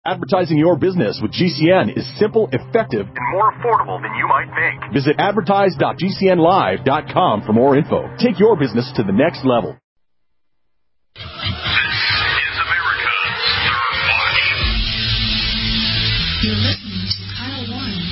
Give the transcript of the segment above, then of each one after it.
Advertising your business with GCN is simple, effective, and more affordable than you might think. Visit advertise.gcnlive.com for more info. Take your business to the next level. This is America's Third Watch. You're listening to Kyle Warren.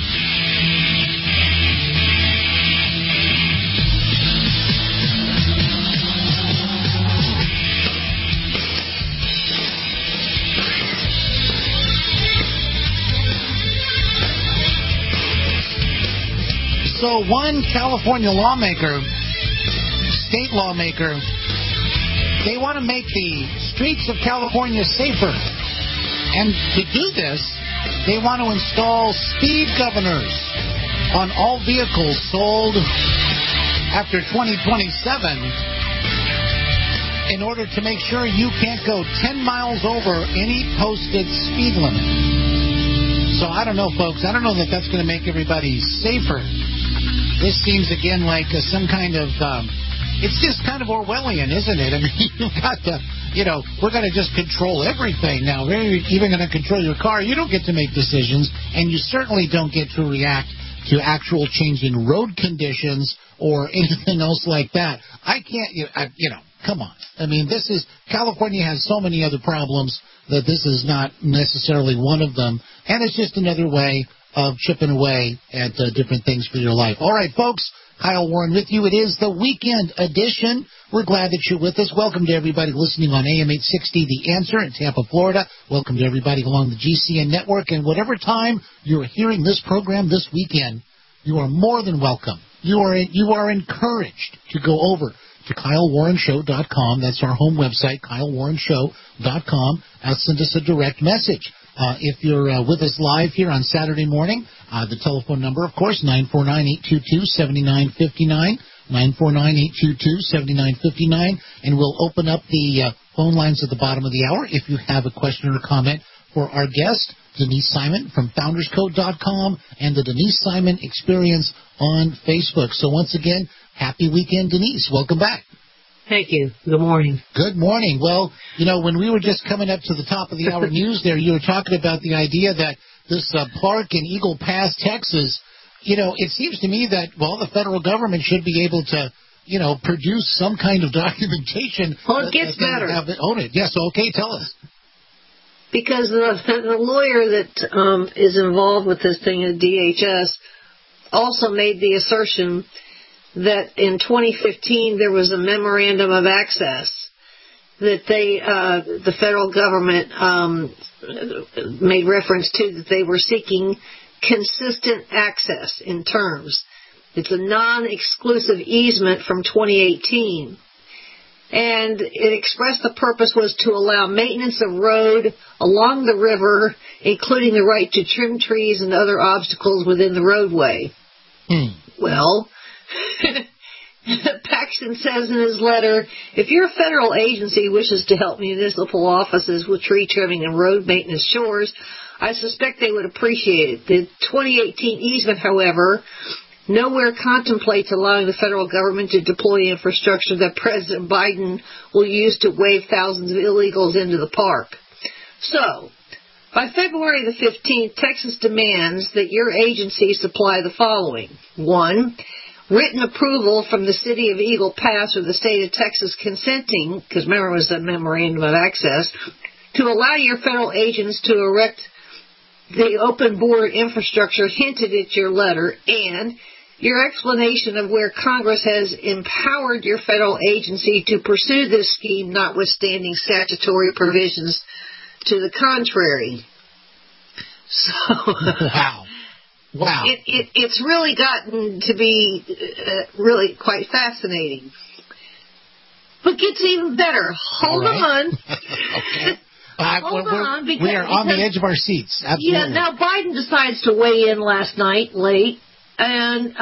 So one California lawmaker, state lawmaker, they want to make the streets of California safer. And to do this, they want to install speed governors on all vehicles sold after 2027 in order to make sure you can't go 10 miles over any posted speed limit. So I don't know, folks. I don't know that that's going to make everybody safer. This seems, again, like some kind of, it's just kind of Orwellian, isn't it? I mean, you've got to, we're going to just control everything now. We're even going to control your car. You don't get to make decisions, and you certainly don't get to react to actual change in road conditions or anything else like that. I can't, come on. I mean, California has so many other problems that this is not necessarily one of them, and it's just another way of chipping away at different things for your life. All right, folks, Kyle Warren with you. It is the weekend edition. We're glad that you're with us. Welcome to everybody listening on AM 860, The Answer in Tampa, Florida. Welcome to everybody along the GCN network. And whatever time you're hearing this program this weekend, you are more than welcome. You are encouraged to go over to KyleWarrenShow.com. That's our home website, KyleWarrenShow.com. Send us a direct message. If you're with us live here on Saturday morning, the telephone number, of course, 949-822-7959, 949-822-7959, and we'll open up the phone lines at the bottom of the hour if you have a question or comment for our guest, Denise Simon from FoundersCode.com and the Denise Simon Experience on Facebook. So once again, happy weekend, Denise. Welcome back. Thank you. Good morning. Good morning. Well, when we were just coming up to the top of the hour news there, you were talking about the idea that this park in Eagle Pass, Texas, it seems to me that, the federal government should be able to, produce some kind of documentation. Well, it gets better. Own it. Yes, okay, tell us. Because the lawyer that is involved with this thing at DHS also made the assertion that in 2015 there was a memorandum of access that the federal government made reference to, that they were seeking consistent access in terms. It's a non-exclusive easement from 2018. And it expressed the purpose was to allow maintenance of road along the river, including the right to trim trees and other obstacles within the roadway. Well, Paxton says in his letter, if your federal agency wishes to help municipal offices with tree trimming and road maintenance chores, I suspect they would appreciate it. The 2018 easement, however, nowhere contemplates allowing the federal government to deploy infrastructure that President Biden will use to wave thousands of illegals into the park. So, by February the 15th, Texas demands that your agency supply the following. 1, written approval from the city of Eagle Pass or the state of Texas consenting, because remember it was a memorandum of access, to allow your federal agents to erect the open border infrastructure hinted at your letter, and your explanation of where Congress has empowered your federal agency to pursue this scheme, notwithstanding statutory provisions to the contrary. So, wow. It's really gotten to be really quite fascinating. But gets even better. Hold on. Okay. Hold on. We are on the edge of our seats. Absolutely. Yeah, now Biden decides to weigh in last night late, and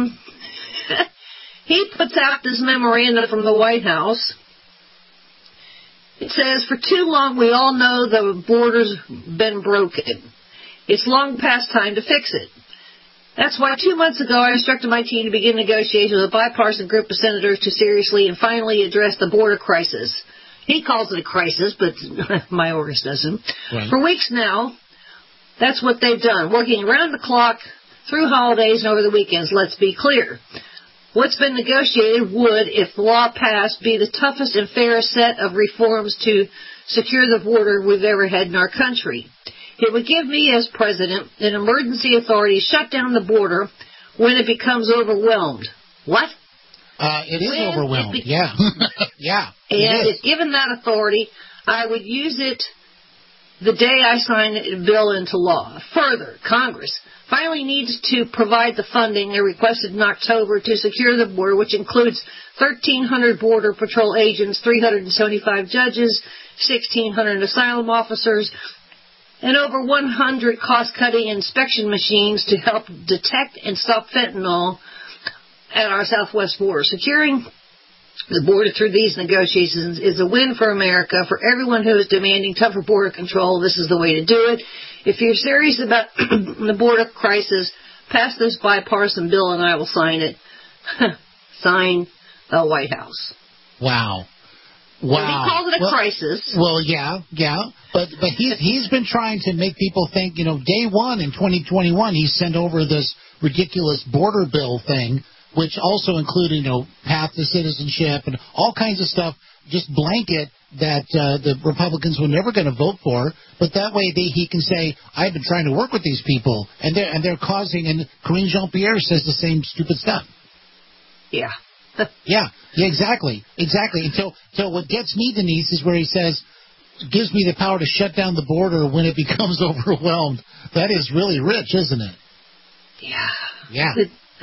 he puts out this memorandum from the White House. It says, for too long we all know the border's been broken. It's long past time to fix it. That's why 2 months ago I instructed my team to begin negotiations with a bipartisan group of senators to seriously and finally address the border crisis. He calls it a crisis, but Mayorkas doesn't. Right. For weeks now, that's what they've done, working around the clock through holidays and over the weekends. Let's be clear. What's been negotiated would, if the law passed, be the toughest and fairest set of reforms to secure the border we've ever had in our country. It would give me, as president, an emergency authority to shut down the border when it becomes overwhelmed. What? It is overwhelmed. Yeah. Yeah. And if given that authority, I would use it the day I sign the bill into law. Further, Congress finally needs to provide the funding they requested in October to secure the border, which includes 1,300 Border Patrol agents, 375 judges, 1,600 asylum officers, and over 100 cost-cutting inspection machines to help detect and stop fentanyl at our southwest border. Securing the border through these negotiations is a win for America, for everyone who is demanding tougher border control. This is the way to do it. If you're serious about the border crisis, pass this bipartisan bill and I will sign it. Sign the White House. Wow. Wow. Well, he called it a crisis. Well, yeah. But he's been trying to make people think, day one in 2021, he sent over this ridiculous border bill thing, which also included, path to citizenship and all kinds of stuff, just blanket that the Republicans were never going to vote for. But that way he can say, I've been trying to work with these people, and they're causing, and Karine Jean-Pierre says the same stupid stuff. Yeah. Yeah, exactly. Until what gets me, Denise, is where he says, gives me the power to shut down the border when it becomes overwhelmed. That is really rich, isn't it? Yeah.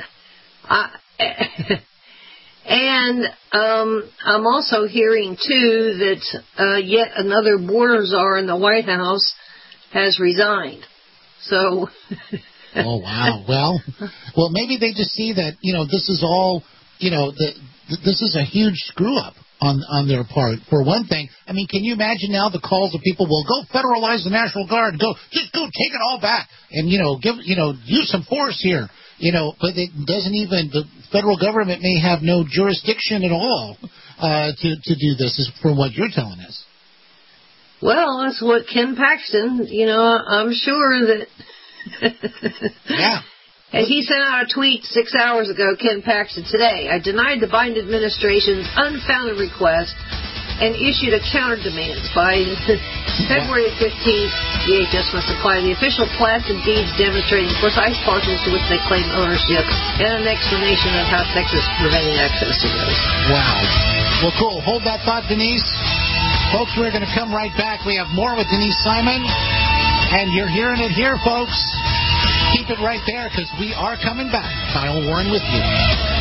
And I'm also hearing, too, that yet another border czar in the White House has resigned. So... Oh, wow. Well, maybe they just see that, this is all... this is a huge screw-up on their part. For one thing, I mean, can you imagine now the calls of people, well, go federalize the National Guard, just go take it all back, and, use some force here, but it doesn't even, the federal government may have no jurisdiction at all to do this, is from what you're telling us. Well, that's what Ken Paxton, I'm sure that... Yeah. And he sent out a tweet 6 hours ago, Ken Paxton, today. I denied the Biden administration's unfounded request and issued a counter-demand. By February 15th, DHS must supply the official plats and deeds demonstrating precise parcels to which they claim ownership and an explanation of how Texas is preventing access to those. Wow. Well, cool. Hold that thought, Denise. Folks, we're going to come right back. We have more with Denise Simon, and you're hearing it here, folks. Keep it right there, because we are coming back. Kyle Warren with you.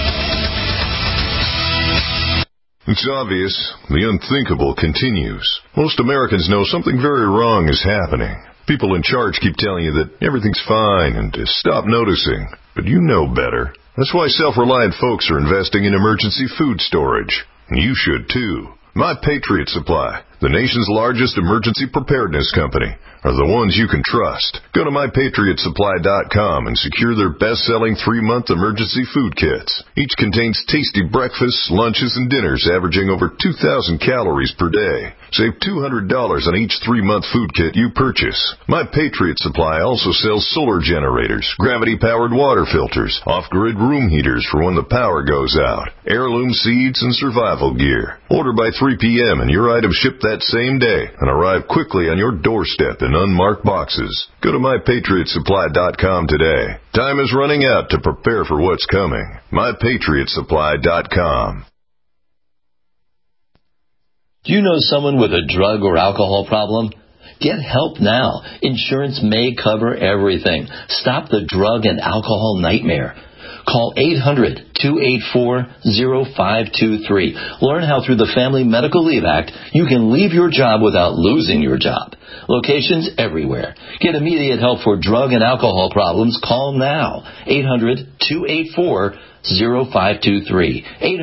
It's obvious. The unthinkable continues. Most Americans know something very wrong is happening. People in charge keep telling you that everything's fine and to stop noticing. But you know better. That's why self-reliant folks are investing in emergency food storage. And you should, too. My Patriot Supply, the nation's largest emergency preparedness company, are the ones you can trust. Go to MyPatriotSupply.com and secure their best-selling 3-month emergency food kits. Each contains tasty breakfasts, lunches, and dinners averaging over 2,000 calories per day. Save $200 on each 3-month food kit you purchase. My Patriot Supply also sells solar generators, gravity-powered water filters, off-grid room heaters for when the power goes out, heirloom seeds, and survival gear. Order by 3 p.m. and your items ship that same day and arrive quickly on your doorstep in unmarked boxes. Go to MyPatriotSupply.com today. Time is running out to prepare for what's coming. MyPatriotSupply.com. Do you know someone with a drug or alcohol problem? Get help now. Insurance may cover everything. Stop the drug and alcohol nightmare. Call 800-284-0523. Learn how through the Family Medical Leave Act you can leave your job without losing your job. Locations everywhere. Get immediate help for drug and alcohol problems. Call now. 800-284-0523.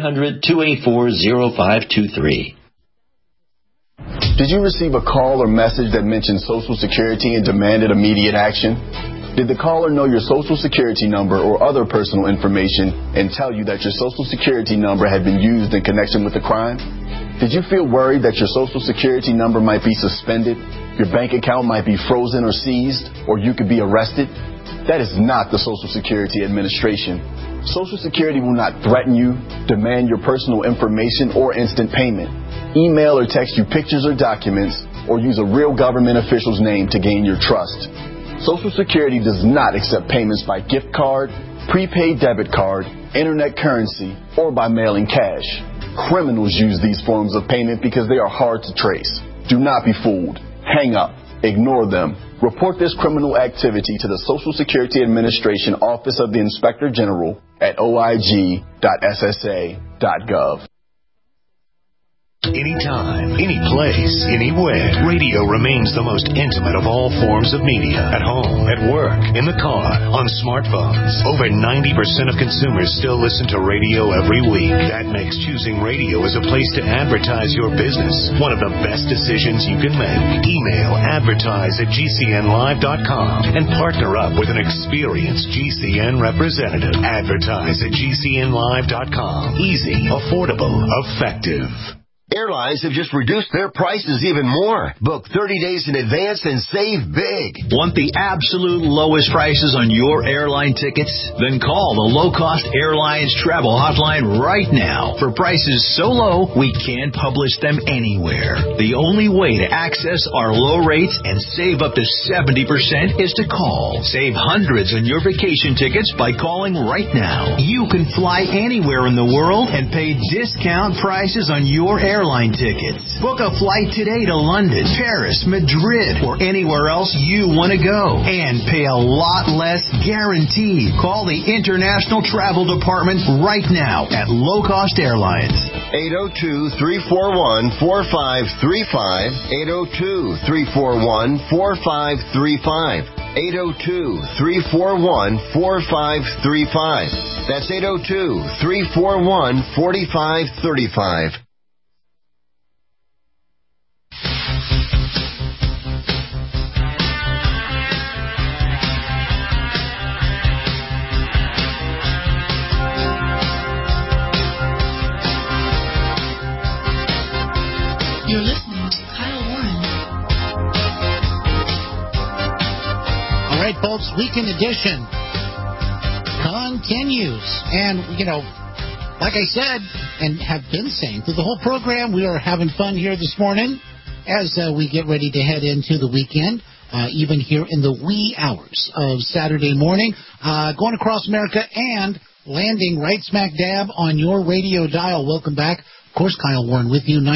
800-284-0523. Did you receive a call or message that mentioned Social Security and demanded immediate action? Did the caller know your Social Security number or other personal information and tell you that your Social Security number had been used in connection with the crime? Did you feel worried that your Social Security number might be suspended, your bank account might be frozen or seized, or you could be arrested? That is not the Social Security Administration. Social Security will not threaten you, demand your personal information, or instant payment, email or text you pictures or documents, or use a real government official's name to gain your trust. Social Security does not accept payments by gift card, prepaid debit card, internet currency, or by mailing cash. Criminals use these forms of payment because they are hard to trace. Do not be fooled. Hang up. Ignore them. Report this criminal activity to the Social Security Administration Office of the Inspector General at oig.ssa.gov. Anytime, any place, anywhere. Radio remains the most intimate of all forms of media. At home, at work, in the car, on smartphones. Over 90% of consumers still listen to radio every week. That makes choosing radio as a place to advertise your business one of the best decisions you can make. Email advertise@gcnlive.com and partner up with an experienced GCN representative. Advertise@gcnlive.com. Easy, affordable, effective. Airlines have just reduced their prices even more. Book 30 days in advance and save big. Want the absolute lowest prices on your airline tickets? Then call the Low Cost Airlines Travel Hotline right now. For prices so low, we can't publish them anywhere. The only way to access our low rates and save up to 70% is to call. Save hundreds on your vacation tickets by calling right now. You can fly anywhere in the world and pay discount prices on your airline tickets. Book a flight today to London, Paris, Madrid, or anywhere else you want to go. And pay a lot less guaranteed. Call the International Travel Department right now at Low Cost Airlines. 802-341-4535. 802-341-4535. 802-341-4535. That's 802-341-4535. You're listening to Kyle Warren. All right, folks, Weekend Edition continues. And, like I said and have been saying through the whole program, we are having fun here this morning as we get ready to head into the weekend, even here in the wee hours of Saturday morning, going across America and landing right smack dab on your radio dial. Welcome back. Of course, Kyle Warren with you,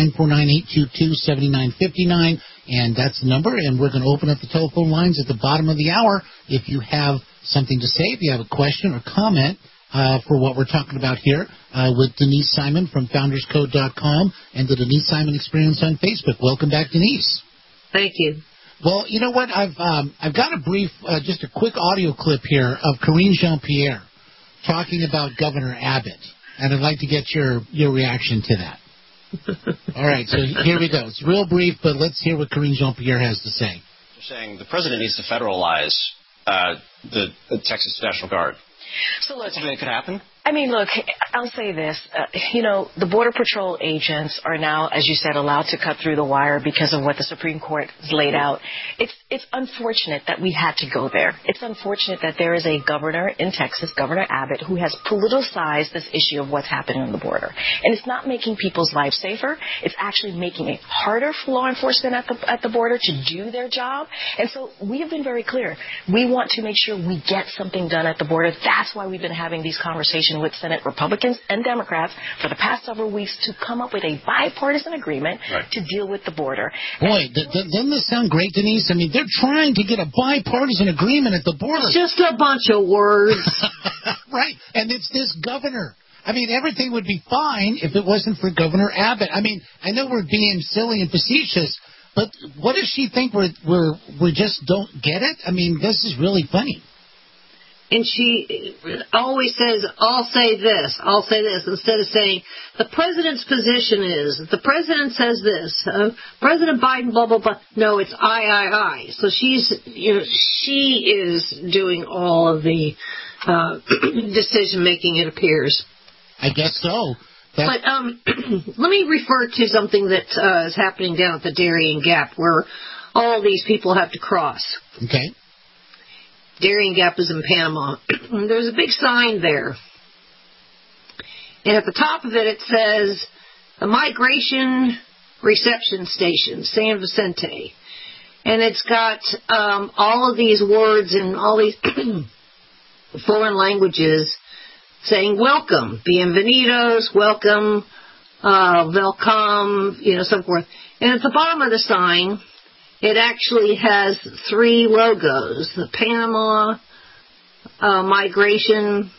949-822-7959, and that's the number, and we're going to open up the telephone lines at the bottom of the hour. If you have something to say, if you have a question or comment for what we're talking about here with Denise Simon from FoundersCode.com and the Denise Simon Experience on Facebook. Welcome back, Denise. Thank you. Well, you know what? I've got a brief, just a quick audio clip here of Karine Jean-Pierre talking about Governor Abbott. And I'd like to get your reaction to that. All right, so here we go. It's real brief, but let's hear what Karine Jean-Pierre has to say. You're saying the president needs to federalize the Texas National Guard. So look, something that could happen? I mean, look, I'll say this. The Border Patrol agents are now, as you said, allowed to cut through the wire because of what the Supreme Court has laid out. It's unfortunate that we had to go there. It's unfortunate that there is a governor in Texas, Governor Abbott, who has politicized this issue of what's happening on the border. And it's not making people's lives safer. It's actually making it harder for law enforcement at the border to do their job. And so we have been very clear. We want to make sure we get something done at the border. That's why we've been having these conversations with Senate Republicans and Democrats for the past several weeks to come up with a bipartisan agreement to deal with the border. Boy, doesn't this sound great, Denise? I mean, they're trying to get a bipartisan agreement at the border. It's just a bunch of words. Right, and it's this governor. I mean, everything would be fine if it wasn't for Governor Abbott. I mean, I know we're being silly and facetious, but what does she think we just don't get it? I mean, this is really funny. And she always says, I'll say this, instead of saying, the president's position is, the president says this, President Biden, blah, blah, blah. No, it's I. So she is doing all of the decision-making, it appears. I guess so. But let me refer to something that is happening down at the Darien Gap, where all these people have to cross. Okay. Darien Gap is in Panama. There's a big sign there. And at the top of it, it says, the Migration Reception Station, San Vicente. And it's got all of these words in all these foreign languages saying welcome, bienvenidos, welcome, welcome, so forth. And at the bottom of the sign, it actually has 3 logos. The Panama Migration,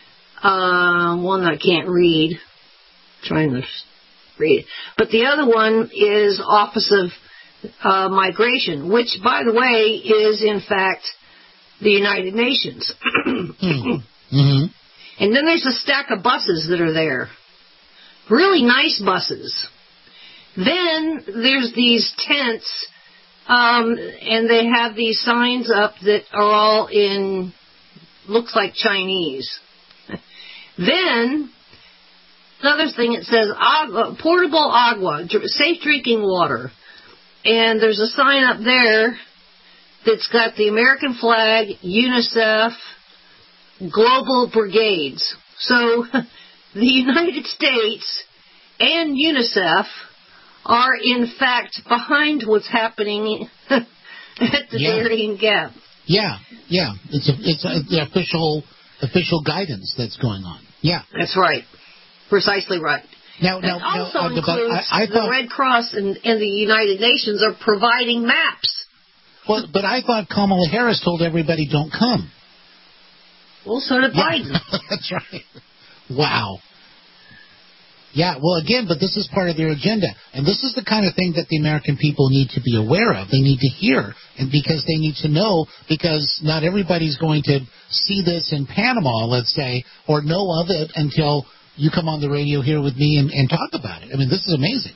one I can't read. I'm trying to read it. But the other one is Office of Migration, which, by the way, is in fact the United Nations. Mm-hmm. And then there's a stack of buses that are there. Really nice buses. Then there's these tents, and they have these signs up that are all in, looks like Chinese. Then, another thing, it says portable agua, safe drinking water. And there's a sign up there that's got the American flag, UNICEF, global brigades. So the United States and UNICEF are in fact behind what's happening at the Darien Gap. Yeah. It's the official guidance that's going on. Yeah, that's right. Precisely right. Now, also includes the Red Cross and the United Nations are providing maps. Well, but I thought Kamala Harris told everybody don't come. Well, so did Biden. That's right. Wow. Yeah, well, again, but this is part of their agenda. And this is the kind of thing that the American people need to be aware of. They need to hear, and because they need to know, because not everybody's going to see this in Panama, let's say, or know of it until you come on the radio here with me and talk about it. I mean, this is amazing.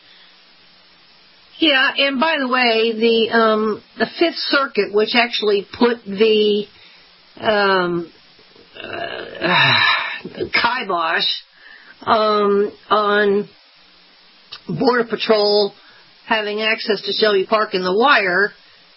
Yeah, and by the way, the Fifth Circuit, which actually put the kibosh on Border Patrol having access to Shelby Park and the wire,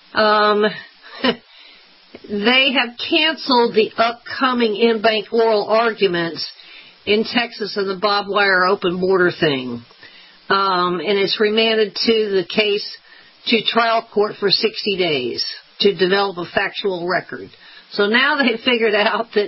they have canceled the upcoming in-bank oral arguments in Texas and the barbed wire open border thing. And it's remanded to the case to trial court for 60 days to develop a factual record. So now they've figured out that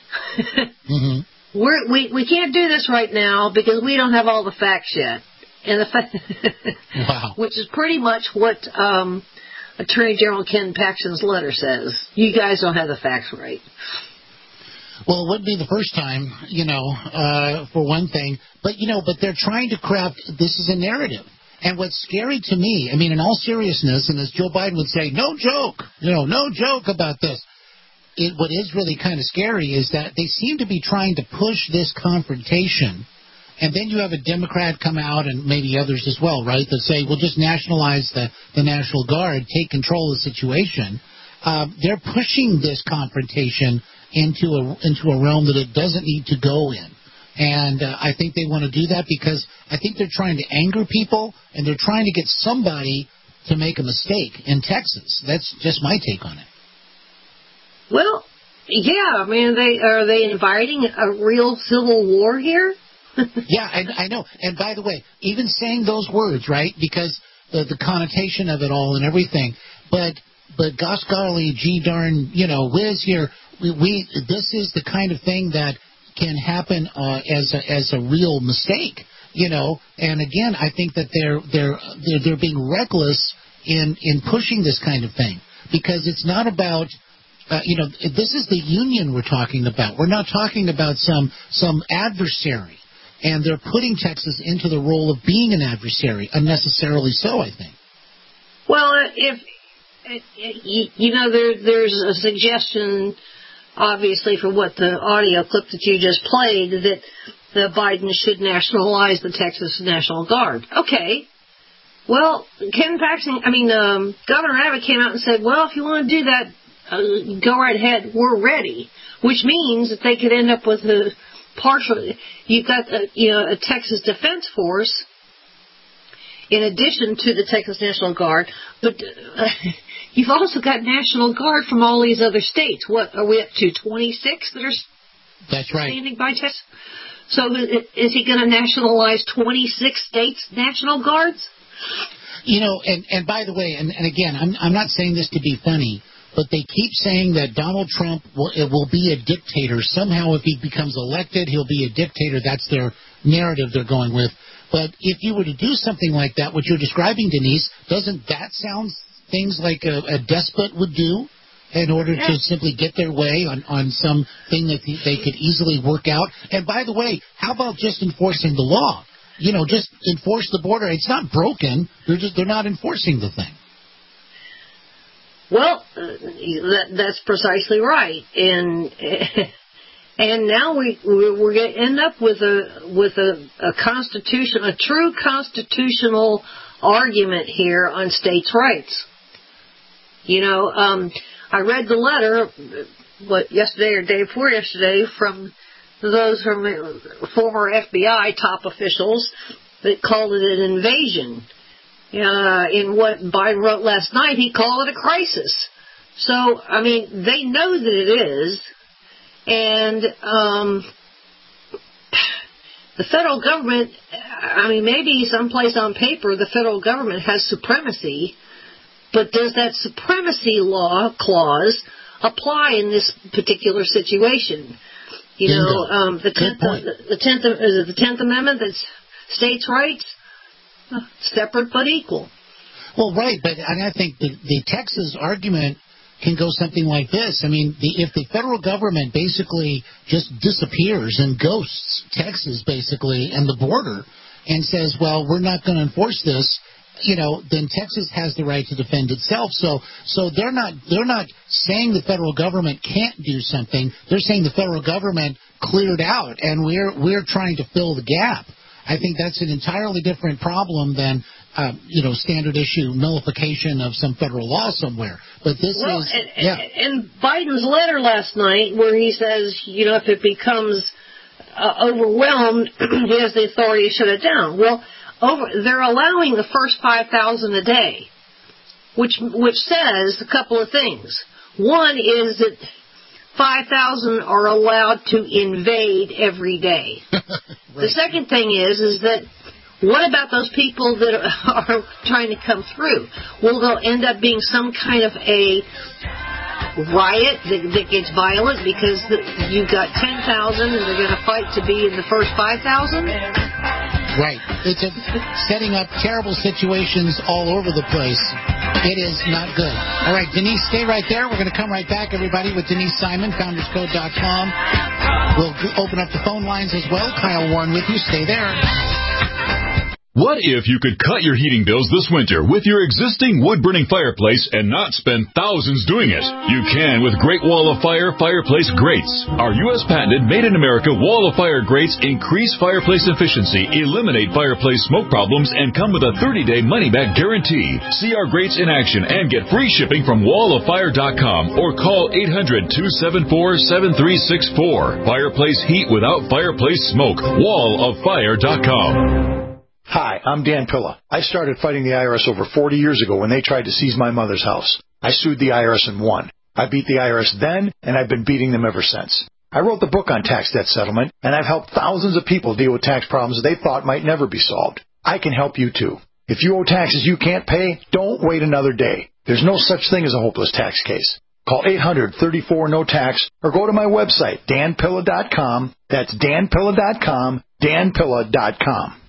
we can't do this right now because we don't have all the facts yet. And wow. Which is pretty much what Attorney General Ken Paxton's letter says. You guys don't have the facts right. Well, it wouldn't be the first time, for one thing. But they're trying to craft, this is a narrative. And what's scary to me, I mean, in all seriousness, and as Joe Biden would say, no joke, no joke about this. What is really kind of scary is that they seem to be trying to push this confrontation, and then you have a Democrat come out, and maybe others as well, right, that say, we'll just nationalize the National Guard, take control of the situation. They're pushing this confrontation into a realm that it doesn't need to go in. And I think they want to do that because I think they're trying to anger people, and they're trying to get somebody to make a mistake in Texas. That's just my take on it. Well, yeah, I mean, are they inviting a real civil war here? Yeah, I know. And by the way, even saying those words, right, because the connotation of it all and everything, but gosh golly, gee darn, whiz here, this is the kind of thing that can happen as a real mistake, And again, I think that they're being reckless in pushing this kind of thing because it's not about. This is the union we're talking about. We're not talking about some adversary. And they're putting Texas into the role of being an adversary, unnecessarily so, I think. Well, there's a suggestion, obviously, for what the audio clip that you just played, that Biden should nationalize the Texas National Guard. Okay. Well, Governor Abbott came out and said, well, if you want to do that, go right ahead, we're ready, which means that they could end up with a you've got a Texas Defense Force in addition to the Texas National Guard, but you've also got National Guard from all these other states. What are we up to? 26 that are That's right. standing by Texas. So is he going to nationalize 26 states' National Guards? And by the way, and again, I'm not saying this to be funny, but they keep saying that Donald Trump will be a dictator. Somehow if he becomes elected, he'll be a dictator. That's their narrative they're going with. But if you were to do something like that, what you're describing, Denise, doesn't that sound things like a despot would do in order to simply get their way on something that they could easily work out? And by the way, how about just enforcing the law? Just enforce the border. It's not broken. They're not enforcing the thing. Well, that's precisely right. And now we're going to end up with a true constitutional argument here on states' rights. I read the letter, yesterday or day before yesterday, from those from former FBI top officials that called it an invasion. In what Biden wrote last night, he called it a crisis. So, they know that it is. And the federal government, maybe someplace on paper the federal government has supremacy, but does that supremacy law clause apply in this particular situation? The 10th Amendment, that's states' rights, separate but equal. Well, right, and I think the Texas argument can go something like this. If the federal government basically just disappears and ghosts Texas, basically, and the border, and says, well, we're not going to enforce this, then Texas has the right to defend itself. So they're not saying the federal government can't do something. They're saying the federal government cleared out, and we're trying to fill the gap. I think that's an entirely different problem than standard issue nullification of some federal law somewhere. But this is... And Biden's letter last night where he says, if it becomes overwhelmed, he has the authority to shut it down. Well, they're allowing the first 5,000 a day, which says a couple of things. One is that 5,000 are allowed to invade every day. Right. The second thing is that what about those people that are trying to come through? Will there end up being some kind of a riot that gets violent because you've got 10,000 and they're going to fight to be in the first 5,000? Right. It's setting up terrible situations all over the place. It is not good. All right, Denise, stay right there. We're going to come right back, everybody, with Denise Simon, founderscode.com. We'll open up the phone lines as well. Kyle Warren with you. Stay there. What if you could cut your heating bills this winter with your existing wood-burning fireplace and not spend thousands doing it? You can with Great Wall of Fire fireplace grates. Our U.S. patented made-in-America Wall of Fire grates increase fireplace efficiency, eliminate fireplace smoke problems, and come with a 30-day money-back guarantee. See our grates in action and get free shipping from walloffire.com or call 800-274-7364. Fireplace heat without fireplace smoke. walloffire.com. Hi, I'm Dan Pilla. I started fighting the IRS over 40 years ago when they tried to seize my mother's house. I sued the IRS and won. I beat the IRS then, and I've been beating them ever since. I wrote the book on tax debt settlement, and I've helped thousands of people deal with tax problems they thought might never be solved. I can help you too. If you owe taxes you can't pay, don't wait another day. There's no such thing as a hopeless tax case. Call 800-34-NO-TAX or go to my website, danpilla.com. That's danpilla.com, danpilla.com.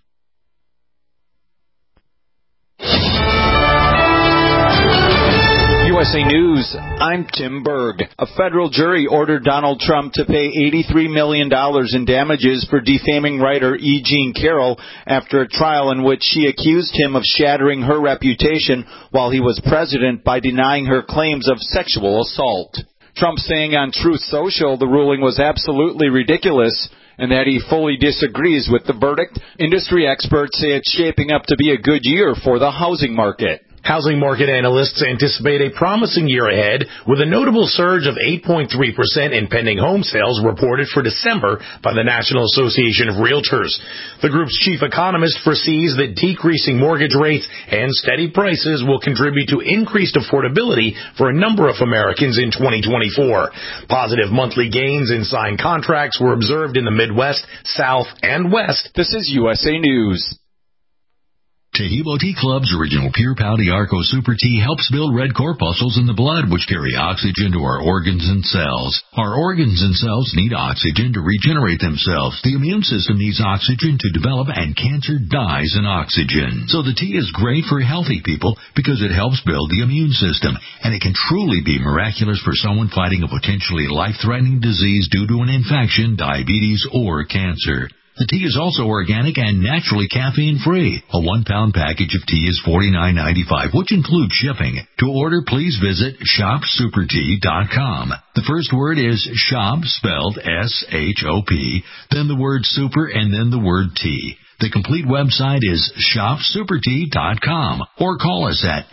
USA News, I'm Tim Berg. A federal jury ordered Donald Trump to pay $83 million in damages for defaming writer E. Jean Carroll after a trial in which she accused him of shattering her reputation while he was president by denying her claims of sexual assault. Trump saying on Truth Social the ruling was absolutely ridiculous and that he fully disagrees with the verdict. Industry experts say it's shaping up to be a good year for the housing market. Housing market analysts anticipate a promising year ahead with a notable surge of 8.3% in pending home sales reported for December by the National Association of Realtors. The group's chief economist foresees that decreasing mortgage rates and steady prices will contribute to increased affordability for a number of Americans in 2024. Positive monthly gains in signed contracts were observed in the Midwest, South, and West. This is USA News. Taheebo Tea Club's original Pure Pouty Arco Super Tea helps build red corpuscles in the blood, which carry oxygen to our organs and cells. Our organs and cells need oxygen to regenerate themselves. The immune system needs oxygen to develop, and cancer dies in oxygen. So the tea is great for healthy people because it helps build the immune system, and it can truly be miraculous for someone fighting a potentially life-threatening disease due to an infection, diabetes, or cancer. The tea is also organic and naturally caffeine-free. A 1-pound package of tea is $49.95, which includes shipping. To order, please visit shopsupertea.com. The first word is shop, spelled S-H-O-P, then the word super, and then the word tea. The complete website is shopsupertea.com, or call us at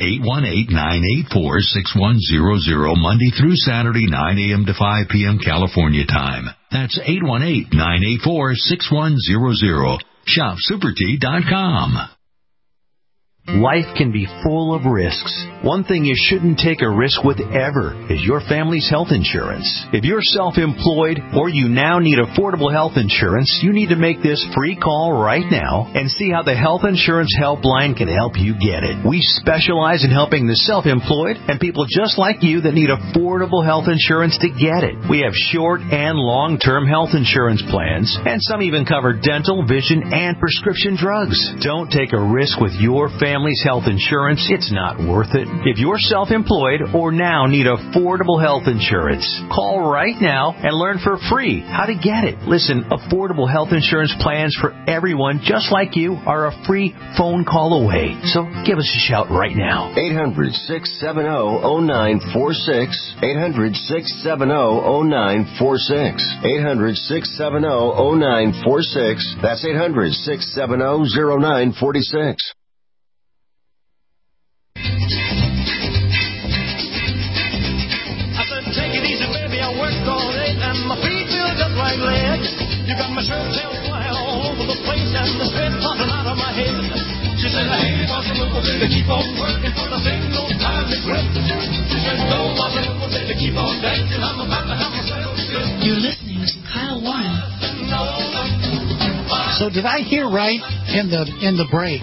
818-984-6100 Monday through Saturday, 9 a.m. to 5 p.m. California time. That's 818-984-6100. shopsupertea.com. Life can be full of risks. One thing you shouldn't take a risk with ever is your family's health insurance. If you're self-employed or you now need affordable health insurance, you need to make this free call right now and see how the Health Insurance Helpline can help you get it. We specialize in helping the self-employed and people just like you that need affordable health insurance to get it. We have short and long-term health insurance plans, and some even cover dental, vision, and prescription drugs. Don't take a risk with your family's health insurance. It's not worth it. If you're self-employed or now need affordable health insurance, call right now and learn for free how to get it. Listen, affordable health insurance plans for everyone just like you are a free phone call away. So give us a shout right now. 800-670-0946. 800-670-0946. 800-670-0946. That's 800-670-0946. My feet feel just like lead. You got my shirt tail flying all over the place and the sweat popping out of my head. She said, hey, boss, a little baby, keep on working for the ain't no time to quit. She said, go, boss, a little baby, keep on dancing. I'm about to have myself good. You're listening to Kyle Warren. So did I hear right in the break?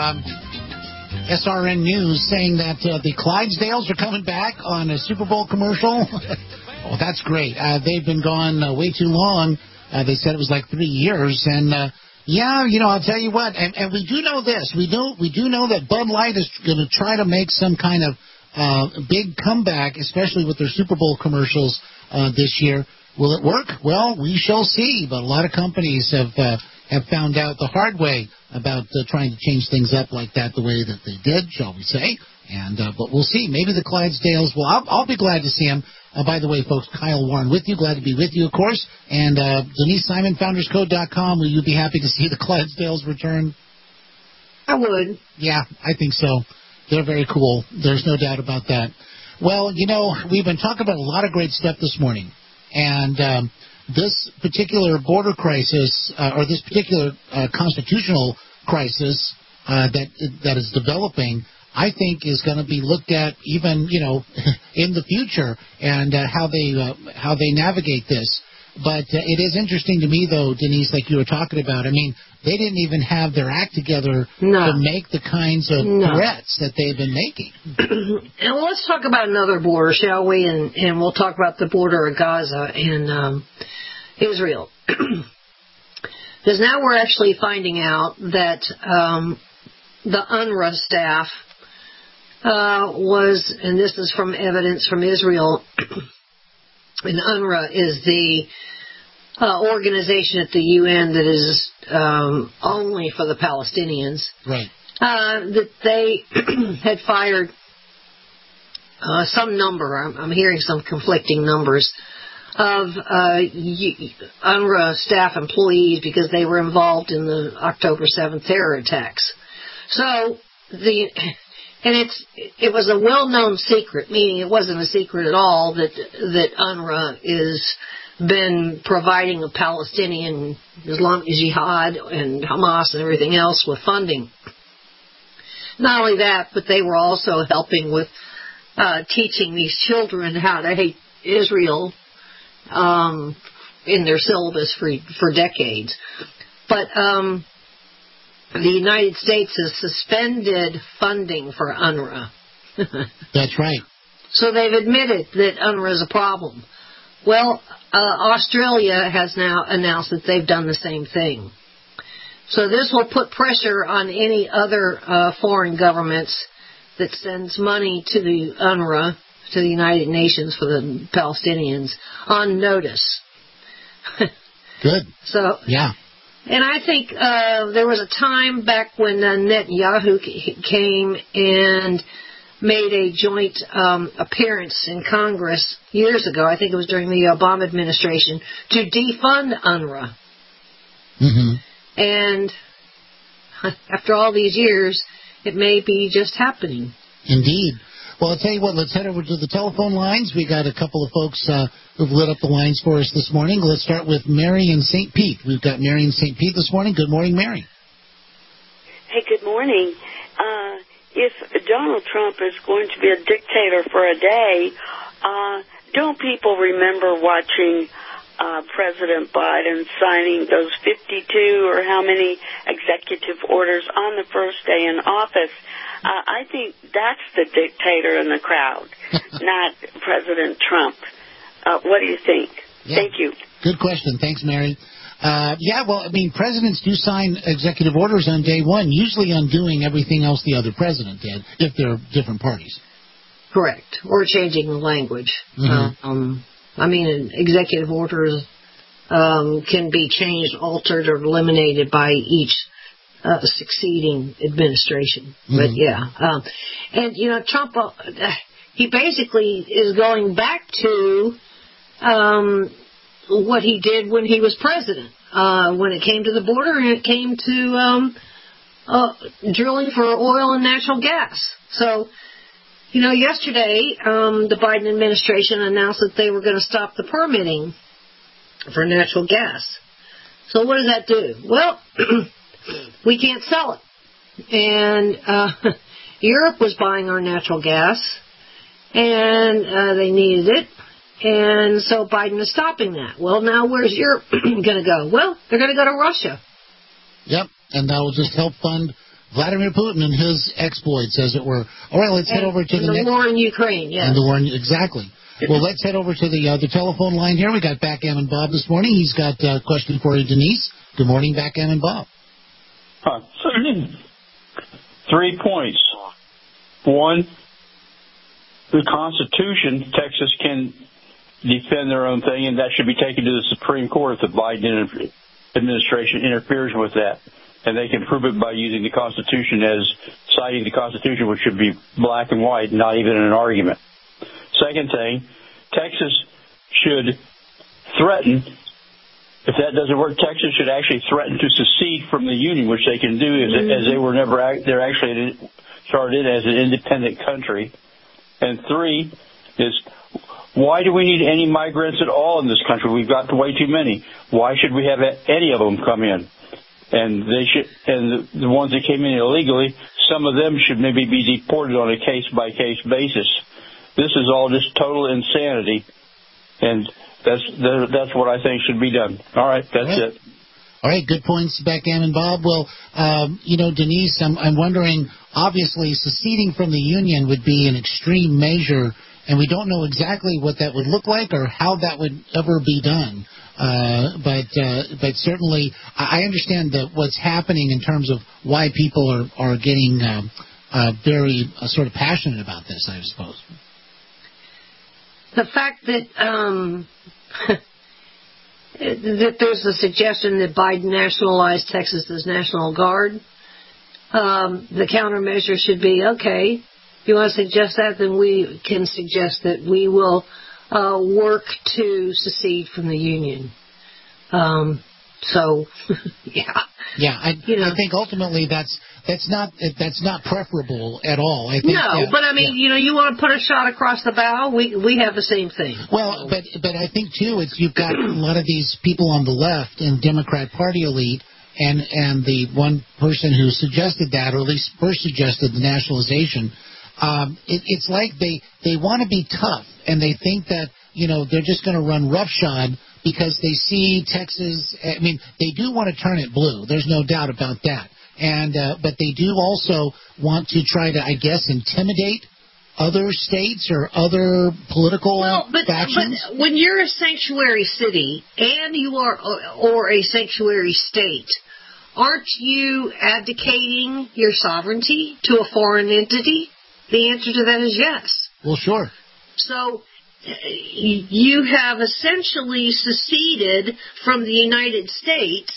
SRN News saying that the Clydesdales are coming back on a Super Bowl commercial. Oh, that's great. They've been gone way too long. They said it was like 3 years. And, yeah, you know, I'll tell you what. And we do know this. We do know that Bud Light is going to try to make some kind of big comeback, especially with their Super Bowl commercials this year. Will it work? Well, we shall see. But a lot of companies have found out the hard way about trying to change things up like that the way that they did, shall we say. And but we'll see. Maybe the Clydesdales. Well, I'll be glad to see them. By the way, folks, Kyle Warren with you. Glad to be with you, of course. And Denise Simon, FoundersCode.com. Will you be happy to see the Clydesdales return? I would. Yeah, I think so. They're very cool. There's no doubt about that. Well, you know, we've been talking about a lot of great stuff this morning. And this particular border crisis, or this particular constitutional crisis that is developing, I think is going to be looked at even, you know, in the future, and how they navigate this. But it is interesting to me, though, Denise, like you were talking about. I mean, they didn't even have their act together to make the kinds of threats that they've been making. And let's talk about another border, shall we? And we'll talk about the border of Gaza and Israel. Because now we're actually finding out that the UNRWA staff was, and this is from evidence from Israel, and UNRWA is the organization at the UN that is only for the Palestinians. Right. That they had fired some number, I'm hearing some conflicting numbers, of UNRWA staff employees because they were involved in the October 7th terror attacks. So And it was a well-known secret, meaning it wasn't a secret at all that UNRWA is been providing a Palestinian Islamic Jihad and Hamas and everything else with funding. Not only that, but they were also helping with teaching these children how to hate Israel in their syllabus for decades. But the United States has suspended funding for UNRWA. That's right. So they've admitted that UNRWA is a problem. Well, Australia has now announced that they've done the same thing. So this will put pressure on any other foreign governments that sends money to the UNRWA, to the United Nations for the Palestinians, on notice. Good. So, yeah. And I think there was a time back when Netanyahu came and made a joint appearance in Congress years ago. I think it was during the Obama administration, to defund UNRWA. Mm-hmm. And after all these years, it may be just happening. Indeed. Well, I'll tell you what, let's head over to the telephone lines. We got a couple of folks who've lit up the lines for us this morning. Let's start with Mary in St. Pete. We've got Mary in St. Pete this morning. Good morning, Mary. Hey, good morning. If Donald Trump is going to be a dictator for a day, don't people remember watching President Biden signing those 52 or how many executive orders on the first day in office? I think that's the dictator in the crowd, not President Trump. What do you think? Yeah. Thank you. Good question. Thanks, Mary. Presidents do sign executive orders on day one, usually undoing everything else the other president did, if they're different parties. Correct. Or changing the language. Mm-hmm. Executive orders can be changed, altered, or eliminated by each succeeding administration. Mm-hmm. But, yeah. Trump, he basically is going back to what he did when he was president, when it came to the border and it came to drilling for oil and natural gas. So, yesterday the Biden administration announced that they were going to stop the permitting for natural gas. So what does that do? Well, we can't sell it. And Europe was buying our natural gas, and they needed it. And so Biden is stopping that. Well, now where's Europe going to go? Well, they're going to go to Russia. Yep, and that will just help fund Vladimir Putin and his exploits, as it were. All right, let's head over to the war in Ukraine, yes. And the war exactly. Well, let's head over to the telephone line here. We got Backgammon Bob this morning. He's got a question for you, Denise. Good morning, Backgammon Bob. 3 points. One, the Constitution, Texas can defend their own thing, and that should be taken to the Supreme Court if the Biden administration interferes with that. And they can prove it by using the Constitution as citing the Constitution, which should be black and white, not even an argument. Second thing, Texas should threaten, if that doesn't work, Texas should actually threaten to secede from the Union, which they can do as they were never, they're actually started as an independent country. And three is, why do we need any migrants at all in this country? We've got way too many. Why should we have any of them come in? And they should, and the ones that came in illegally, some of them should maybe be deported on a case-by-case basis. This is all just total insanity, and that's what I think should be done. All right, that's it. All right, good points, Backgammon Bob. Well, Denise, I'm wondering, obviously, seceding from the Union would be an extreme measure, and we don't know exactly what that would look like or how that would ever be done. But certainly, I understand that what's happening in terms of why people are getting very sort of passionate about this, I suppose. The fact that that there's a suggestion that Biden nationalized Texas's National Guard, the countermeasure should be, okay, if you want to suggest that, then we can suggest that we will work to secede from the Union. So, yeah. Yeah, I think ultimately that's not preferable at all. I think, but I mean, you want to put a shot across the bow. We have the same thing. Well, but I think too, you've got a lot of these people on the left and Democrat Party elite, and the one person who suggested that, or at least first suggested the nationalization. It's like they want to be tough, and they think that they're just going to run roughshod. Because they see Texas, I mean, they do want to turn it blue. There's no doubt about that. And but they do also want to try to, I guess, intimidate other states or other political factions. But when you're a sanctuary city and you are, or a sanctuary state, aren't you abdicating your sovereignty to a foreign entity? The answer to that is yes. Well, sure. So you have essentially seceded from the United States,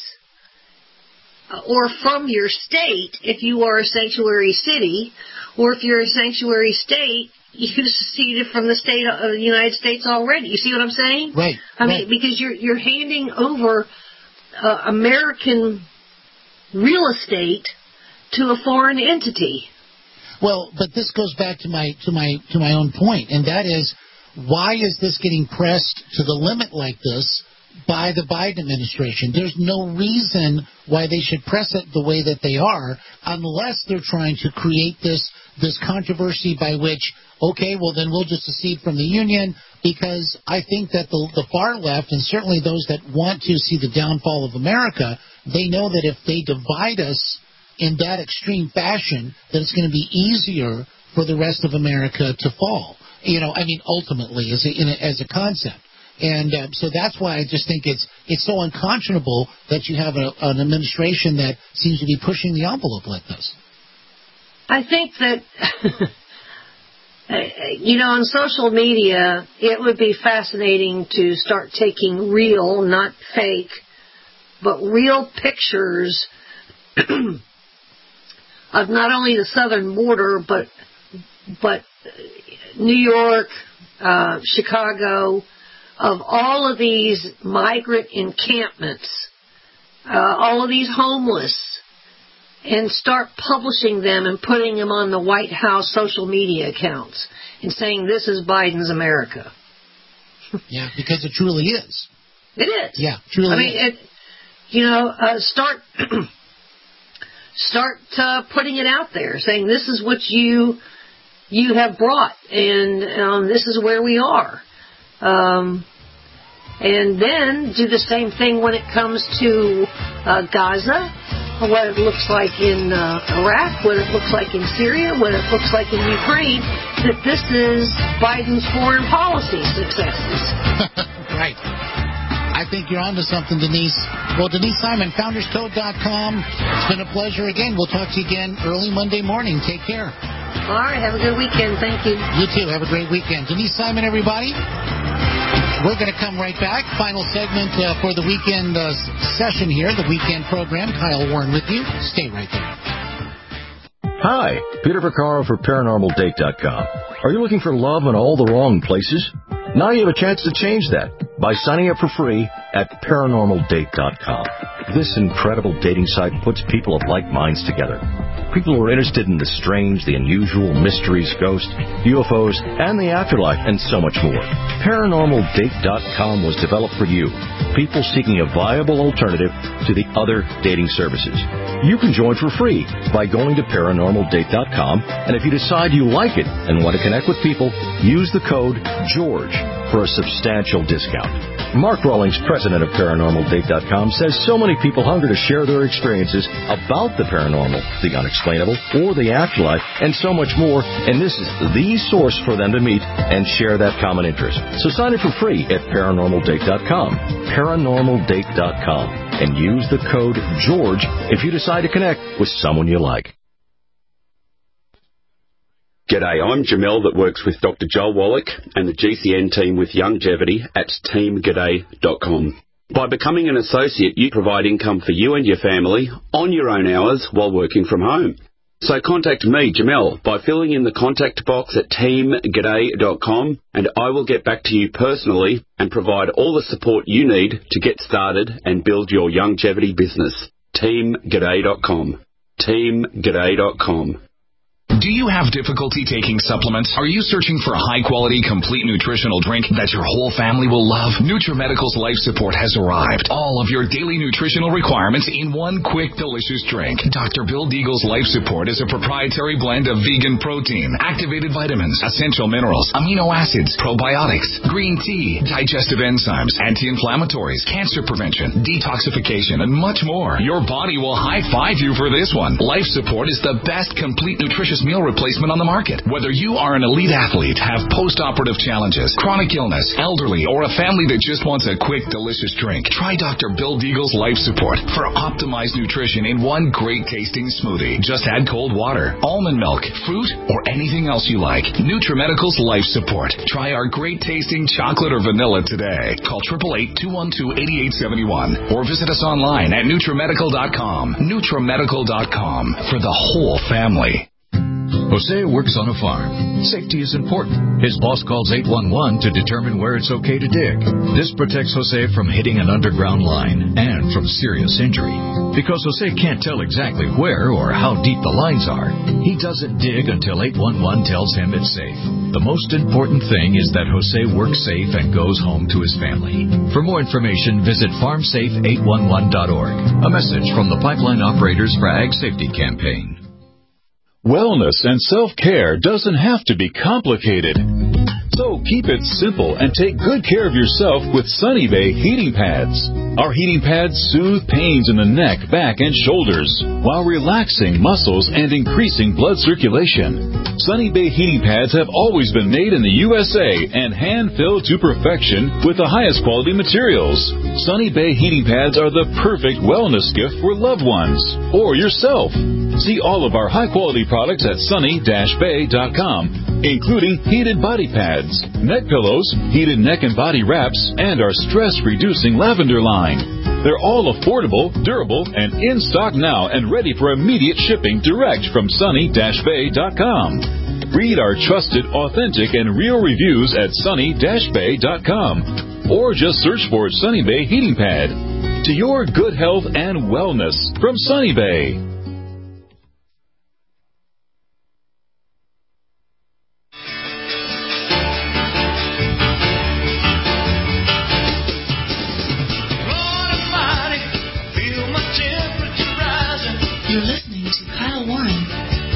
or from your state if you are a sanctuary city, or if you're a sanctuary state, you seceded from the state of the United States already. You see what I'm saying? Right. I mean, because you're handing over American real estate to a foreign entity. Well, but this goes back to my own point, and that is, why is this getting pressed to the limit like this by the Biden administration? There's no reason why they should press it the way that they are, unless they're trying to create this controversy by which, okay, well then we'll just secede from the Union, because I think that the far left, and certainly those that want to see the downfall of America, they know that if they divide us in that extreme fashion, that it's going to be easier for the rest of America to fall. Ultimately, as a concept. And so that's why I just think it's so unconscionable that you have an administration that seems to be pushing the envelope like this. I think that, on social media, it would be fascinating to start taking real, not fake, but real pictures of not only the southern border, but New York, Chicago, of all of these migrant encampments, all of these homeless, and start publishing them and putting them on the White House social media accounts and saying this is Biden's America. Yeah, because it truly is. It is. Yeah, truly is. Start putting it out there, saying this is what you have brought, and this is where we are. And then do the same thing when it comes to Gaza, what it looks like in Iraq, what it looks like in Syria, what it looks like in Ukraine, that this is Biden's foreign policy successes. Right. I think you're onto something, Denise. Well, Denise Simon, founderscode.com. It's been a pleasure again. We'll talk to you again early Monday morning. Take care. All right. Have a good weekend. Thank you. You too. Have a great weekend. Denise Simon, everybody. We're going to come right back. Final segment for the weekend session here, the weekend program. Kyle Warren with you. Stay right there. Hi, Peter Vaccaro for ParanormalDate.com. Are you looking for love in all the wrong places? Now you have a chance to change that by signing up for free at ParanormalDate.com. This incredible dating site puts people of like minds together. People who are interested in the strange, the unusual, mysteries, ghosts, UFOs, and the afterlife, and so much more. ParanormalDate.com was developed for you, people seeking a viable alternative to the other dating services. You can join for free by going to ParanormalDate.com, and if you decide you like it and want to connect with people, use the code GEORGE for a substantial discount. Mark Rawlings, president of ParanormalDate.com, says so many people hunger to share their experiences about the paranormal, the unexplainable, or the afterlife, and so much more, and this is the source for them to meet and share that common interest. So sign up for free at ParanormalDate.com, ParanormalDate.com, and use the code GEORGE if you decide to connect with someone you like. G'day, I'm Jamel that works with Dr. Joel Wallach and the GCN team with Longevity at teamg'day.com. By becoming an associate, you provide income for you and your family on your own hours while working from home. So contact me, Jamel, by filling in the contact box at teamg'day.com, and I will get back to you personally and provide all the support you need to get started and build your longevity business. teamg'day.com. teamg'day.com. Do you have difficulty taking supplements? Are you searching for a high-quality, complete nutritional drink that your whole family will love? NutriMedical's Life Support has arrived. All of your daily nutritional requirements in one quick, delicious drink. Dr. Bill Deagle's Life Support is a proprietary blend of vegan protein, activated vitamins, essential minerals, amino acids, probiotics, green tea, digestive enzymes, anti-inflammatories, cancer prevention, detoxification, and much more. Your body will high-five you for this one. Life Support is the best complete nutritious meal replacement on the market. Whether you are an elite athlete, have post-operative challenges, chronic illness, elderly, or a family that just wants a quick, delicious drink, try Dr. Bill Deagle's Life Support for optimized nutrition in one great-tasting smoothie. Just add cold water, almond milk, fruit, or anything else you like. NutriMedical's Life Support. Try our great-tasting chocolate or vanilla today. Call 888-212-8871 or visit us online at NutriMedical.com. NutriMedical.com for the whole family. Jose works on a farm. Safety is important. His boss calls 811 to determine where it's okay to dig. This protects Jose from hitting an underground line and from serious injury. Because Jose can't tell exactly where or how deep the lines are, he doesn't dig until 811 tells him it's safe. The most important thing is that Jose works safe and goes home to his family. For more information, visit farmsafe811.org. A message from the Pipeline Operators for Ag Safety Campaign. Wellness and self-care doesn't have to be complicated. So keep it simple and take good care of yourself with Sunny Bay heating pads. Our heating pads soothe pains in the neck, back, and shoulders while relaxing muscles and increasing blood circulation. Sunny Bay heating pads have always been made in the USA and hand-filled to perfection with the highest quality materials. Sunny Bay heating pads are the perfect wellness gift for loved ones or yourself. See all of our high-quality products at sunny-bay.com, including heated body pads, neck pillows, heated neck and body wraps, and our stress-reducing lavender line. They're all affordable, durable, and in stock now and ready for immediate shipping direct from sunny-bay.com. Read our trusted, authentic, and real reviews at sunny-bay.com, or just search for Sunny Bay Heating Pad. To your good health and wellness from Sunny Bay. You're listening to Kyle Warren.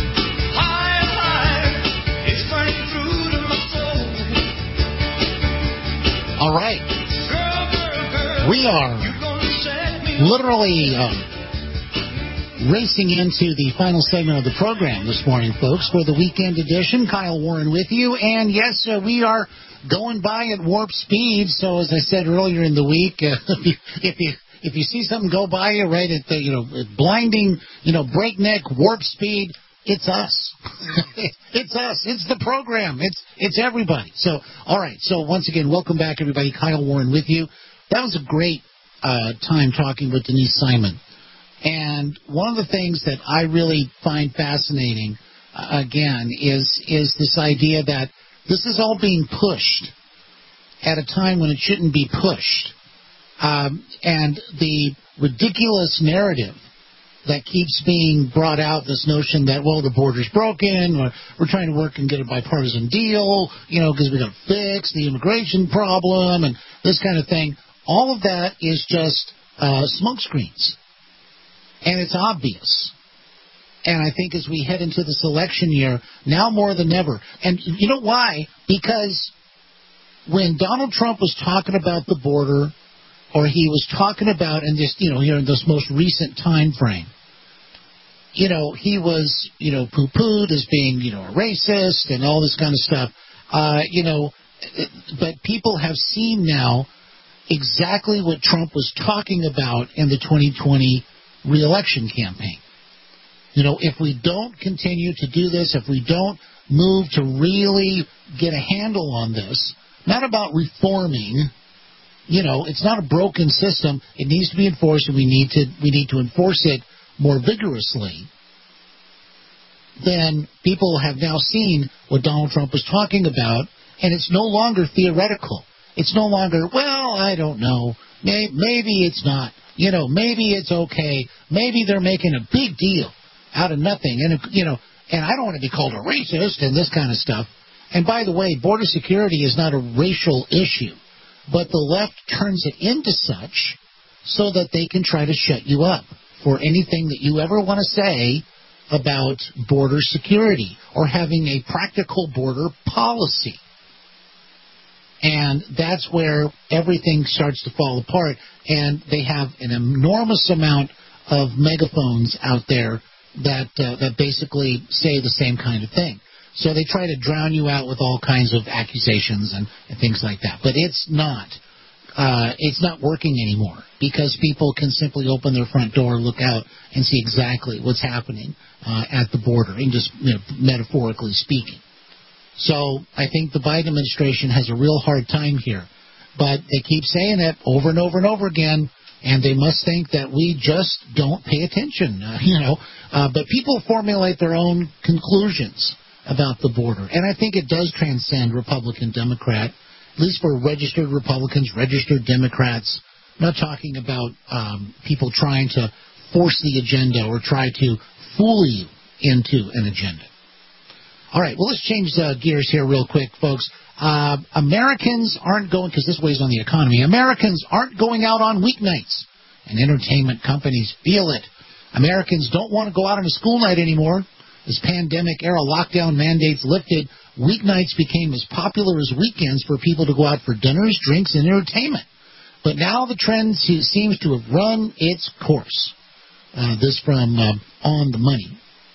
All right. We are literally racing into the final segment of the program this morning, folks, for the weekend edition. Kyle Warren with you. And, yes, we are going by at warp speed. So, as I said earlier in the week, if you see something go by you right at the, blinding, breakneck warp speed, it's us. It's us. It's the program. It's everybody. So, all right. So, once again, welcome back, everybody. Kyle Warren with you. That was a great time talking with Denise Simon. And one of the things that I really find fascinating, again, is this idea that this is all being pushed at a time when it shouldn't be pushed. And the ridiculous narrative that keeps being brought out, this notion that, well, the border's broken, or we're trying to work and get a bipartisan deal, because we got to fix the immigration problem and this kind of thing. All of that is just smoke screens. And it's obvious. And I think as we head into this election year, now more than ever, and you know why? Because when Donald Trump was talking about the border, or he was talking about in this, here in this most recent time frame, he was, poo-pooed as being, a racist and all this kind of stuff, but people have seen now exactly what Trump was talking about in the 2020 re-election campaign. If we don't continue to do this, if we don't move to really get a handle on this, not about reforming, it's not a broken system. It needs to be enforced, and we need to enforce it more vigorously. then people have now seen what Donald Trump was talking about, and it's no longer theoretical. It's no longer, well, I don't know. Maybe it's not. Maybe it's okay. Maybe they're making a big deal out of nothing. And, and I don't want to be called a racist and this kind of stuff. And by the way, border security is not a racial issue, but the left turns it into such so that they can try to shut you up for anything that you ever want to say about border security or having a practical border policy. And that's where everything starts to fall apart. And they have an enormous amount of megaphones out there that basically say the same kind of thing. So they try to drown you out with all kinds of accusations and things like that. But it's not working anymore because people can simply open their front door, look out, and see exactly what's happening at the border, and just metaphorically speaking. So I think the Biden administration has a real hard time here. But they keep saying it over and over and over again, and they must think that we just don't pay attention, But people formulate their own conclusions about the border. And I think it does transcend Republican, Democrat, at least for registered Republicans, registered Democrats. I'm not talking about people trying to force the agenda or try to fool you into an agenda. All right, well, let's change gears here real quick, folks. Americans aren't going, because this weighs on the economy, Americans aren't going out on weeknights, and entertainment companies feel it. Americans don't want to go out on a school night anymore. As pandemic-era lockdown mandates lifted, weeknights became as popular as weekends for people to go out for dinners, drinks, and entertainment. But now the trend seems to have run its course. This from On the Money.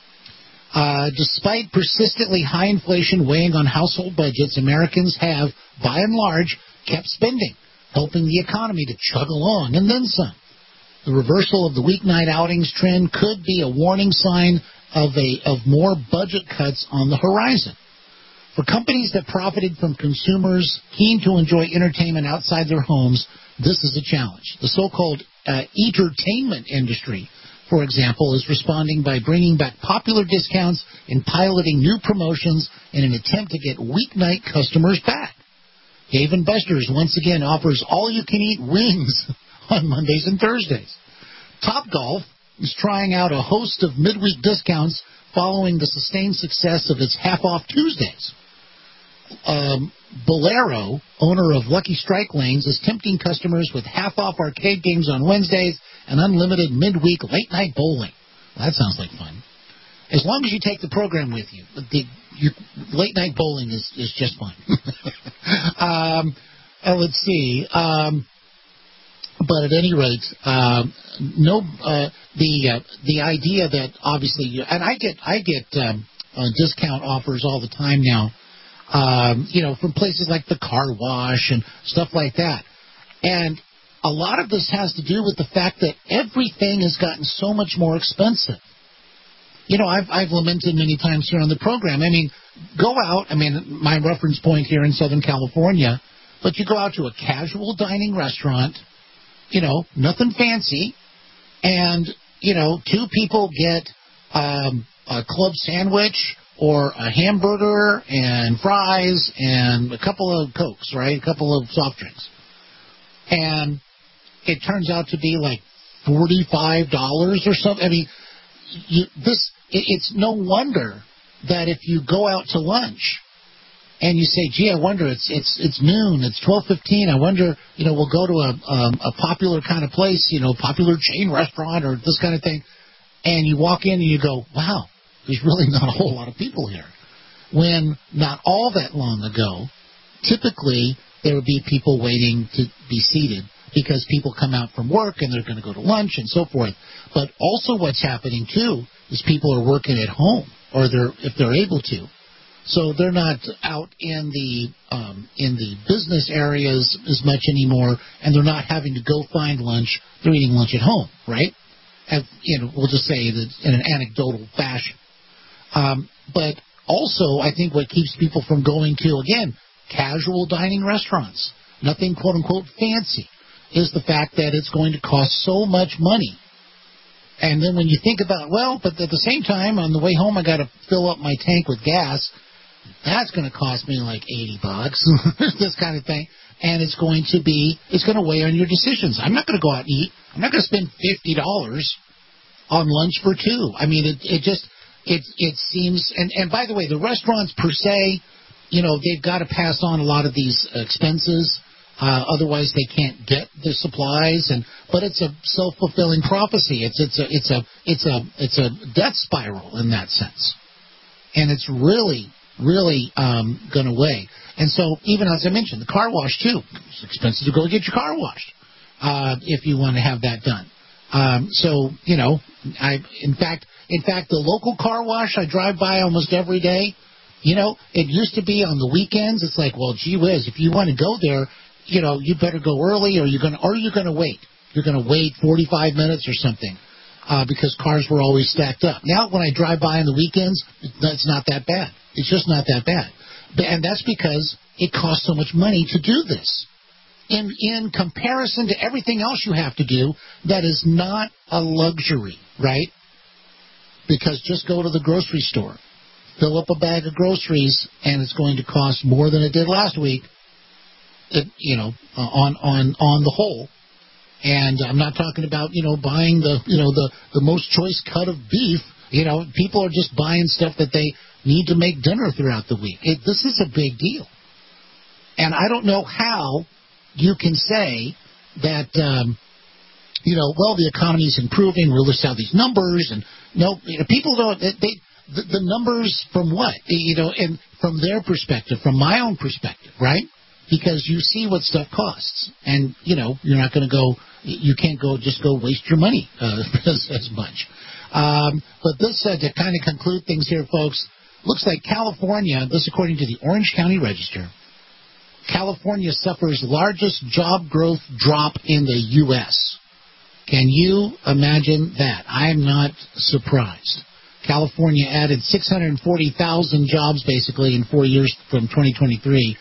Despite persistently high inflation weighing on household budgets, Americans have, by and large, kept spending, helping the economy to chug along, and then some. The reversal of the weeknight outings trend could be a warning sign of more budget cuts on the horizon. For companies that profited from consumers keen to enjoy entertainment outside their homes, this is a challenge. The so-called entertainment industry, for example, is responding by bringing back popular discounts and piloting new promotions in an attempt to get weeknight customers back. Dave & Buster's once again offers all-you-can-eat wings on Mondays and Thursdays. Topgolf is trying out a host of midweek discounts following the sustained success of its half-off Tuesdays. Bolero, owner of Lucky Strike Lanes, is tempting customers with half-off arcade games on Wednesdays and unlimited midweek late-night bowling. Well, that sounds like fun. As long as you take the program with you. Your late-night bowling is just fun. Let's see. But at any rate, the idea that obviously, and I get discount offers all the time now, from places like the car wash and stuff like that. And a lot of this has to do with the fact that everything has gotten so much more expensive. I've lamented many times here on the program. I mean, go out, my reference point here in Southern California, but you go out to a casual dining restaurant, nothing fancy, and, two people get a club sandwich or a hamburger and fries and a couple of Cokes, right? A couple of soft drinks. And it turns out to be like $45 or something. It's no wonder that if you go out to lunch and you say, gee, I wonder, it's noon, it's 12:15, I wonder, we'll go to a popular kind of place, popular chain restaurant or this kind of thing, and you walk in and you go, wow, there's really not a whole lot of people here. When not all that long ago, typically there would be people waiting to be seated because people come out from work and they're going to go to lunch and so forth. But also what's happening, too, is people are working at home, or if they're able to. So they're not out in the business areas as much anymore, and they're not having to go find lunch. They're eating lunch at home, right? We'll just say that in an anecdotal fashion. But also, I think what keeps people from going to, again, casual dining restaurants, nothing quote-unquote fancy, is the fact that it's going to cost so much money. And then when you think about, well, but at the same time, on the way home, I got to fill up my tank with gas. That's going to cost me like $80, this kind of thing. And it's going to weigh on your decisions. I'm not going to go out and eat. I'm not going to spend $50 on lunch for two. I mean, it seems, and by the way, the restaurants per se, they've got to pass on a lot of these expenses. Otherwise, they can't get the supplies, but it's a self-fulfilling prophecy. It's a death spiral in that sense, and it's really going to weigh. And so, even as I mentioned, the car wash too. It's expensive to go get your car washed if you want to have that done. In fact, the local car wash I drive by almost every day. It used to be on the weekends. It's like, well, gee whiz, if you want to go there, you better go early, or you're going to wait. You're going to wait 45 minutes or something because cars were always stacked up. Now, when I drive by on the weekends, it's not that bad. It's just not that bad. And that's because it costs so much money to do this. In comparison to everything else you have to do, that is not a luxury, right? Because just go to the grocery store, fill up a bag of groceries, and it's going to cost more than it did last week. On the whole, and I'm not talking about buying the most choice cut of beef. People are just buying stuff that they need to make dinner throughout the week. This is a big deal, and I don't know how you can say that well, the economy is improving. We'll list out these numbers, and people don't. The numbers from what and from their perspective, from my own perspective, right? Because you see what stuff costs, and you're not going to go. You can't just go waste your money as much. But this to kind of conclude things here, folks. Looks like California. This according to the Orange County Register. California suffers largest job growth drop in the U.S. Can you imagine that? I am not surprised. California added 640,000 jobs basically in 4 years from 2023.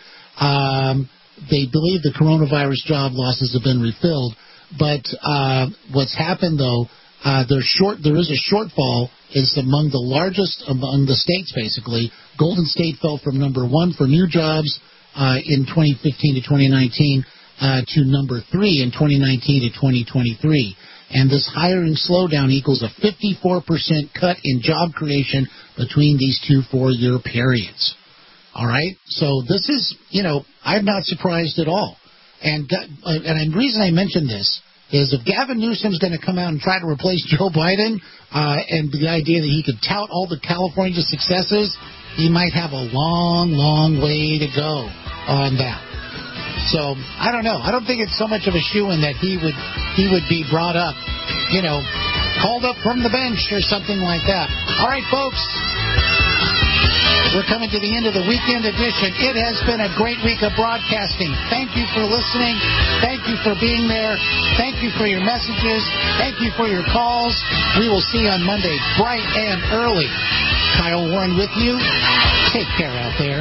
They believe the coronavirus job losses have been refilled, but what's happened though, there is a shortfall. Is among the largest among the states basically. Golden State fell from number 1 for new jobs in 2015 to 2019 to number 3 in 2019 to 2023. And this hiring slowdown equals a 54% cut in job creation between these two 4-year periods. All right? So this is, I'm not surprised at all. And the reason I mention this is if Gavin Newsom's going to come out and try to replace Joe Biden, and the idea that he could tout all the California successes, he might have a long, long way to go on that. So, I don't know. I don't think it's so much of a shoo-in that he would be brought up, called up from the bench or something like that. All right, folks. We're coming to the end of the weekend edition. It has been a great week of broadcasting. Thank you for listening. Thank you for being there. Thank you for your messages. Thank you for your calls. We will see you on Monday, bright and early. Kyle Warren with you. Take care out there.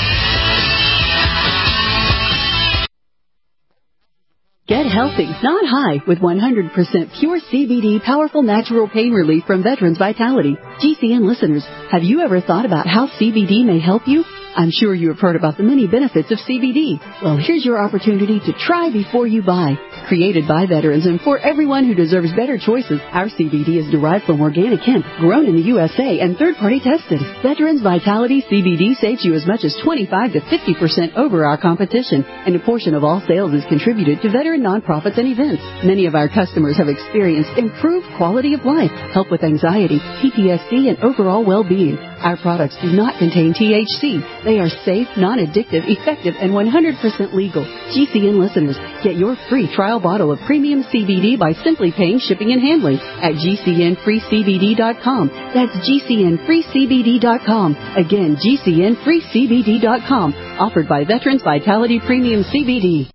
Get healthy, not high, with 100% pure CBD powerful natural pain relief from Veterans Vitality. GCN listeners, have you ever thought about how CBD may help you? I'm sure you have heard about the many benefits of CBD. Well, here's your opportunity to try before you buy. Created by veterans and for everyone who deserves better choices, our CBD is derived from organic hemp, grown in the USA, and third-party tested. Veterans Vitality CBD saves you as much as 25 to 50% over our competition, and a portion of all sales is contributed to veteran nonprofits and events. Many of our customers have experienced improved quality of life, help with anxiety, PTSD, and overall well-being. Our products do not contain THC. They are safe, non-addictive, effective, and 100% legal. GCN listeners, get your free trial bottle of premium CBD by simply paying shipping and handling at GCNFreeCBD.com. That's GCNFreeCBD.com. Again, GCNFreeCBD.com. Offered by Veterans Vitality Premium CBD.